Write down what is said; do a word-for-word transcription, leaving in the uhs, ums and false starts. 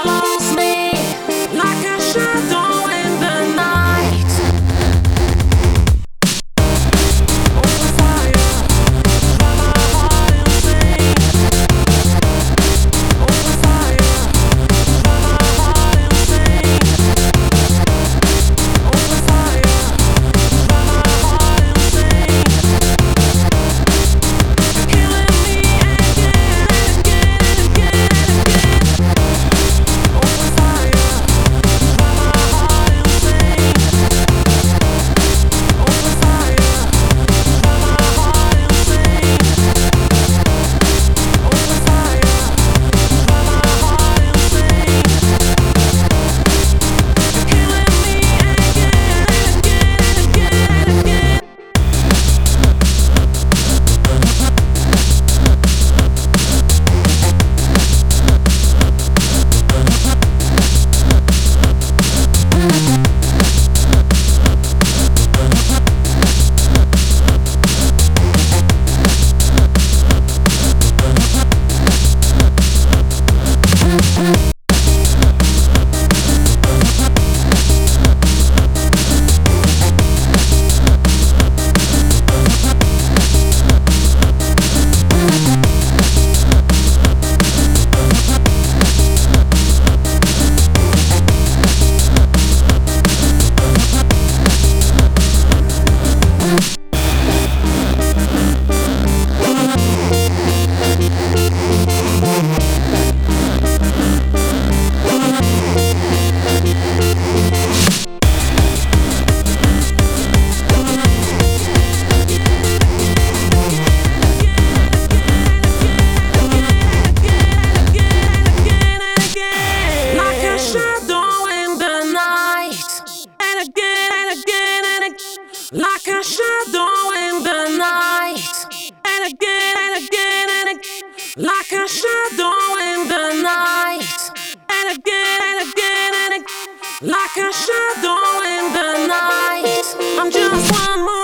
follows me like a shadow in the night. Open fire, drive my heart insane. Open fire, drive my heart insane. Open fire, drive my heart insane. Killing me again and again and again and again. Open fire, drive my heart insane. Open fire, drive my heart insane. Open fire, drive my heart insane. Killing me again and again and again and again. Like a shadow in the night, and again and again and again. Like a shadow in the night, and again and again and again. Like a shadow in the night, and again and again and again. Like a shadow in the night. I'm just one more.